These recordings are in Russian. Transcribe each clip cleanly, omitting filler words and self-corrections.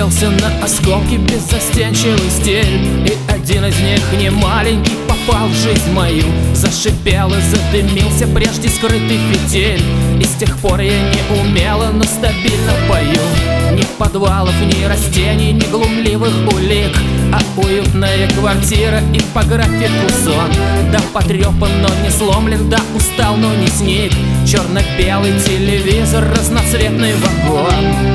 разлетелся на осколки беззастенчивый стиль, и один из них, не маленький, попал в жизнь мою. Зашипел и задымился прежде скрытый фитиль, и с тех пор я не умело, но стабильно пою. Ни подвалов, ни растений, ни глумливых улик, а уютная квартира и по графику сон. Да потрепан, но не сломлен, да устал, но не сник. Черно-белый телевизор, разноцветный вагон.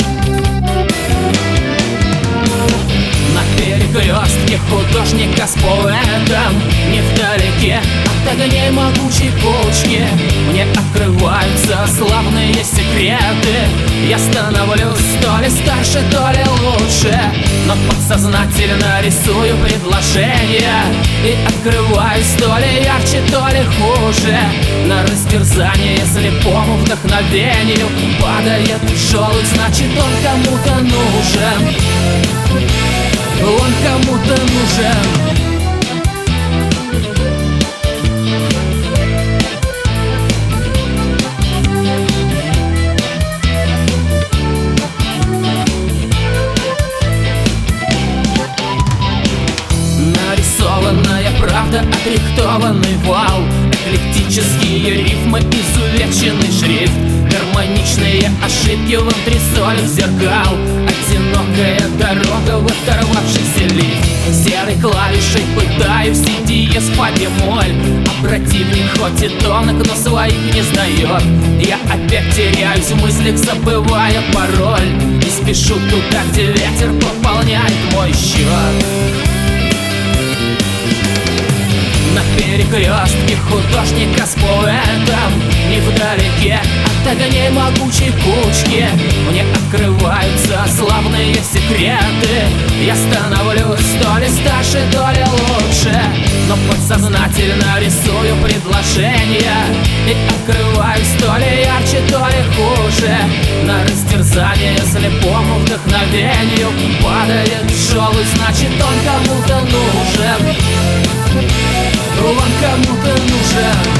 На перекрестке художника с поэтом, невдалеке от огней могучей кучки, мне открываются славные секреты. Я становлюсь то ли старше, то ли лучше, но подсознательно рисую предложения и открываюсь то ли ярче, то ли хуже. На растерзание слепому вдохновению падает желудь, значит он кому-то нужен. Он кому-то нужен. Нарисованная правда, отрихтованный вал, эклектические рифмы, изувеченный шрифт, гармоничные ошибки в антресолях зеркал, одинокая дорога в оторвавшийся лифт. Серой клавишей пытаюсь диез фа бемоль, а противник хоть и тонок, но своих не сдает. Я опять теряюсь в мыслях, забывая пароль, и спешу туда, где ветер пополняет мой счет. На перекрестке художника с поэтом, невдалеке от огней могучей кучки, мне открываются славные секреты. Я становлюсь то ли старше, то ли лучше, но подсознательно рисую предложения и открываюсь то ли ярче, то ли хуже. На растерзание слепому вдохновению падает желудь, значит он кому-то нужен. Он кому-то нужен.